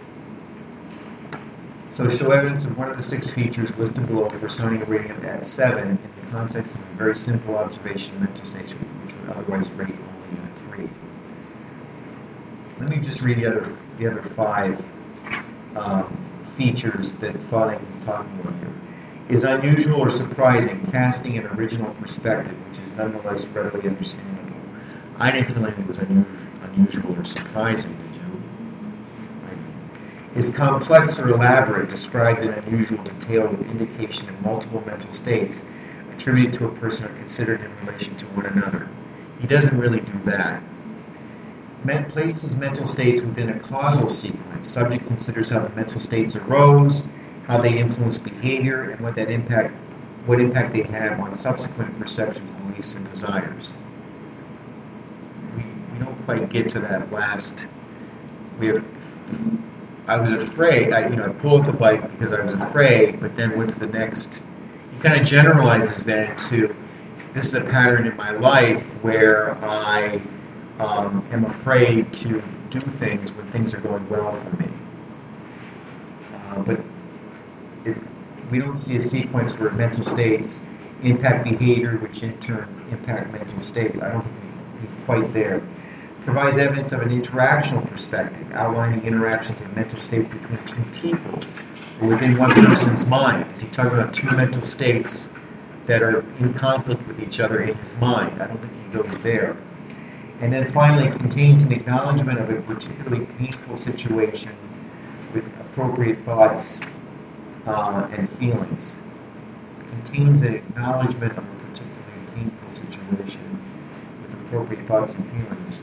so show evidence of one of the six features listed below for assigning a rating of at seven in the context of a very simple observation of mental states which would otherwise rate only a three. Let me just read the other the other five. Um, features that Foding is talking about here. Is unusual or surprising, casting an original perspective, which is nonetheless readily understandable. I didn't feel like it was unusual, unusual or surprising, did you? Right. Is complex or elaborate, described in unusual detail with indication of multiple mental states attributed to a person or considered in relation to one another. He doesn't really do that. Men- places mental states within a causal sequence. Subject considers how the mental states arose, how they influence behavior, and what that impact, what impact they have on subsequent perceptions, beliefs, and desires. We, we don't quite get to that last. We have. I was afraid. I, you know, I pulled up the bike because I was afraid. But then, what's the next? He kind of generalizes that to. This is a pattern in my life where I. Um, am afraid to do things when things are going well for me. Uh, but it's, we don't see a sequence where mental states impact behavior, which in turn impact mental states. I don't think he's quite there. Provides evidence of an interactional perspective, outlining interactions of mental states between two people or within one person's mind. Is he talking about two mental states that are in conflict with each other in his mind? I don't think he goes there. And then finally, contains an acknowledgement of a particularly painful situation with appropriate thoughts uh, and feelings. Contains an acknowledgement of a particularly painful situation with appropriate thoughts and feelings.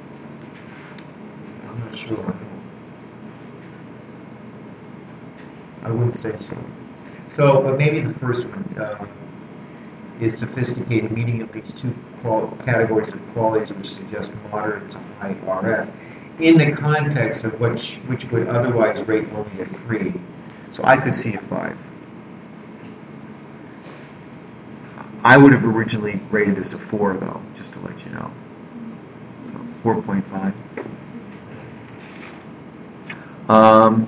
I'm not sure. I wouldn't say so. So, but maybe the first one. Uh, is sophisticated, meaning at least two qual- categories of qualities which suggest moderate to high R F, in the context of which which would otherwise rate only a three. So I could see a five. I would have originally rated this a four, though, just to let you know. So four point five. Um,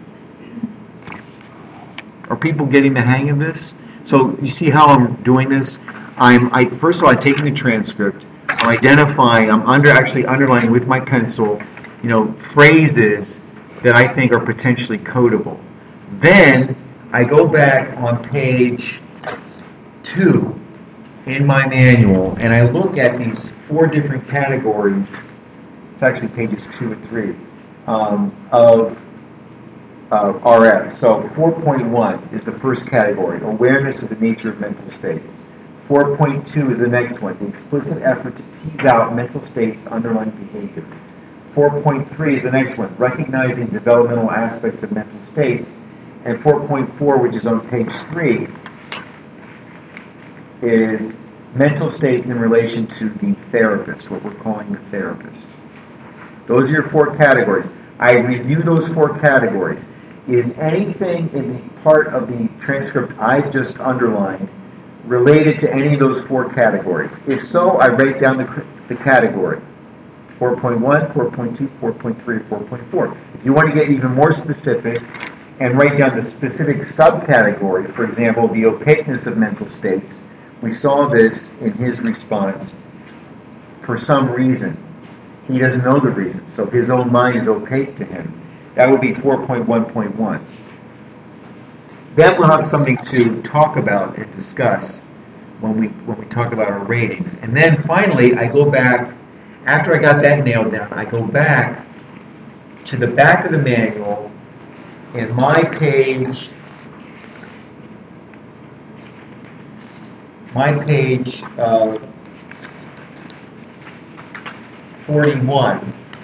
are people getting the hang of this? So you see how I'm doing this? I'm I, first of all, I'm taking the transcript. I'm identifying. I'm under actually underlining with my pencil, you know, phrases that I think are potentially codable. Then I go back on page two in my manual and I look at these four different categories, it's actually pages two and three, um, of uh, R F. So four point one is the first category, awareness of the nature of mental states. four point two is the next one, the explicit effort to tease out mental states' underlying behavior. four point three is the next one, recognizing developmental aspects of mental states. And four point four, which is on page three, is mental states in relation to the therapist, what we're calling the therapist. Those are your four categories. I review those four categories. Is anything in the part of the transcript I just underlined related to any of those four categories? If so, I write down the, the category. four point one, four point two, four point three, or four point four. If you want to get even more specific and write down the specific subcategory, for example, the opaqueness of mental states, we saw this in his response. For some reason, he doesn't know the reason, so his own mind is opaque to him. That would be four point one point one. Then we'll have something to talk about and discuss when we when we talk about our ratings. And then finally, I go back, after I got that nailed down, I go back to the back of the manual in my page, my page uh, forty-one,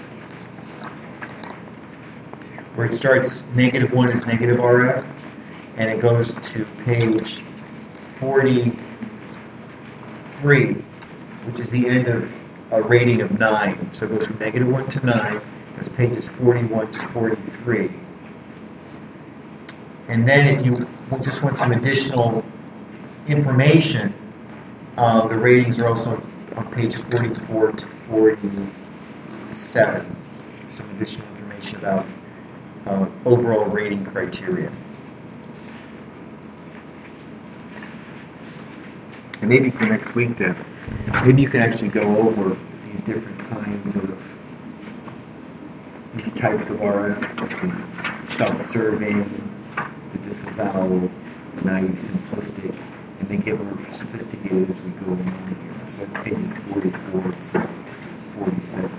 where it starts, negative one is negative R F, and it goes to page forty-three, which is the end of a rating of nine. So it goes from negative one to nine. That's pages forty-one to forty-three. And then if you just want some additional information, uh, the ratings are also on page forty-four to forty-seven. Some additional information about uh, overall rating criteria. And maybe for next week, Deb, maybe you can actually go over these different kinds of, these types of R F, self-serving, the disavowal, the naive, simplistic, and then get more sophisticated as we go along here. So that's pages forty-four to forty-seven.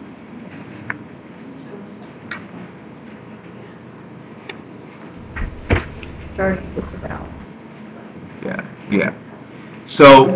Starting to disavow. Yeah, yeah. So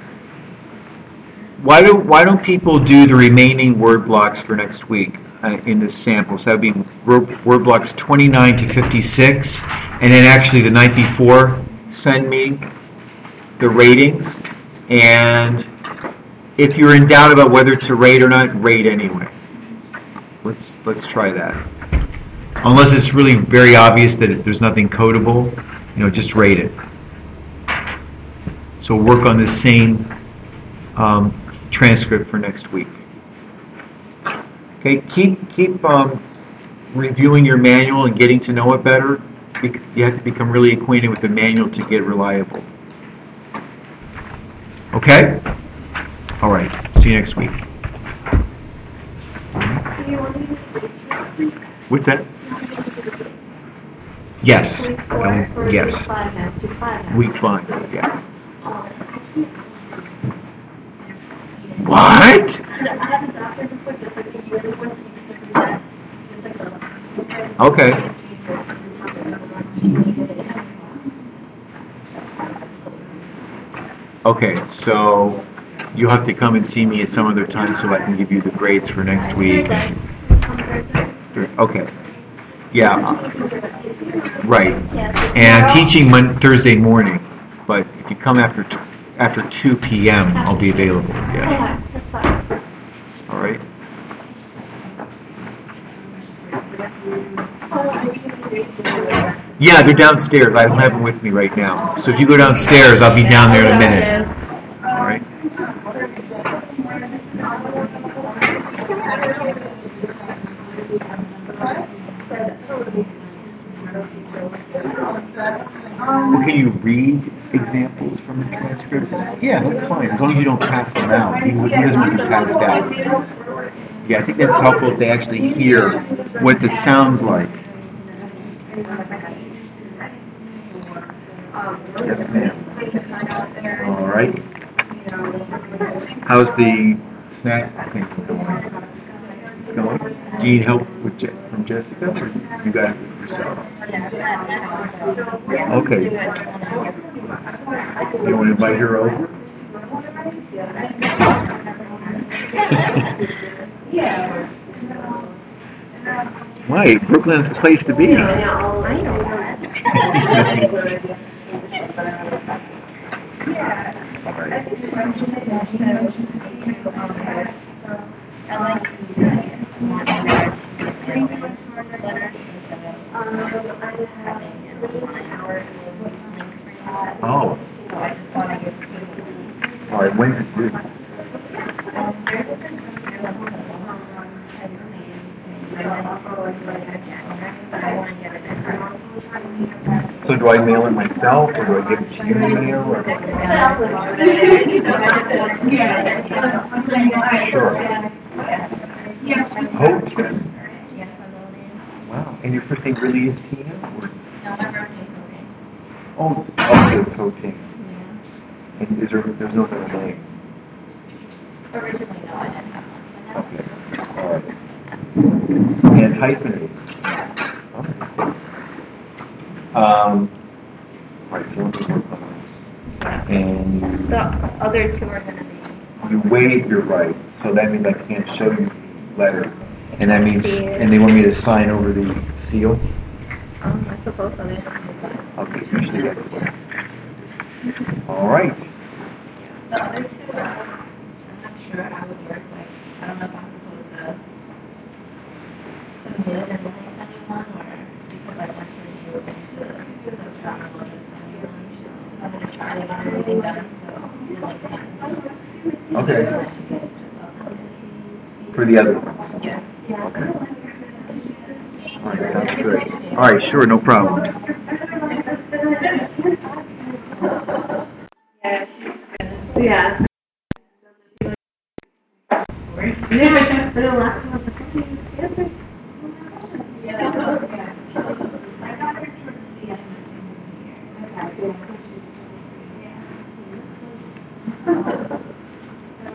why don't why don't people do the remaining word blocks for next week uh, in this sample? So that would be word, word blocks twenty-nine to fifty-six, and then actually the night before send me the ratings. And if you're in doubt about whether to rate or not, rate anyway. Let's let's try that. Unless it's really very obvious that there's nothing codable, you know, just rate it. So work on this same um, transcript for next week. Okay, keep keep um, reviewing your manual and getting to know it better. You have to become really acquainted with the manual to get reliable. Okay? All right. See you next week. What's that? Yes. Um, yes. Week five. Yeah. What? I have a doctor's appointment. It's like a yearly one, so you can do that. It's like a... Okay. Okay, so you'll have to come and see me at some other time so I can give you the grades for next week. Okay. Yeah. uh, Right. And I'm teaching Mon- Thursday morning, but if you come after t- after two p.m., I'll be available. Yeah. All right. Yeah, they're downstairs. I don't have them with me right now. So if you go downstairs, I'll be down there in a minute. All right. Well, can you read examples from the transcripts? Yeah, that's fine, as long as you don't pass them out. He, he doesn't want you passed out. Yeah, I think that's helpful if they actually hear what it sounds like. Yes, ma'am. All right. How's the snack thing going? It's going? Do you need help with Je- from Jessica, or you got it yourself? Okay. You want to invite her over? Right, Brooklyn's the place to be. I know, I know that. I like more three minutes more letters instead of Um, I have one hour link for that. Oh, So I just want to give two. all right. When's it due? Um, there's a system to do on some technically in January, but I want to get it in first. So do I mail it myself, or do I give it to you in the mail? Or? Sure. Hotep. Wow. And your first name really is Tina? Or? No, my birth name's okay. Oh, okay, it's Hoting. And is there, there's no other name? Originally, no, I didn't have one. Okay. All right. And it's hyphenated. Okay. Um, all right, so let me work on this. And The other two are gonna be. you, you waive your right, so that means I can't show you the letter. And that means, and they want me to sign over the seal? Um, I suppose so. Yes. Okay, usually that's what. All right. The other two, um, I'm not sure how it works. Like, I don't know if I'm supposed to submit and release anyone, or because I went to review it into the drama, will just send me one. So I'm gonna try to get everything done, so it makes sense. Okay. I should get it just up and For the other ones. yeah. Okay. All right, sounds good. All right, sure, no problem. Yeah. Yeah, for the last one.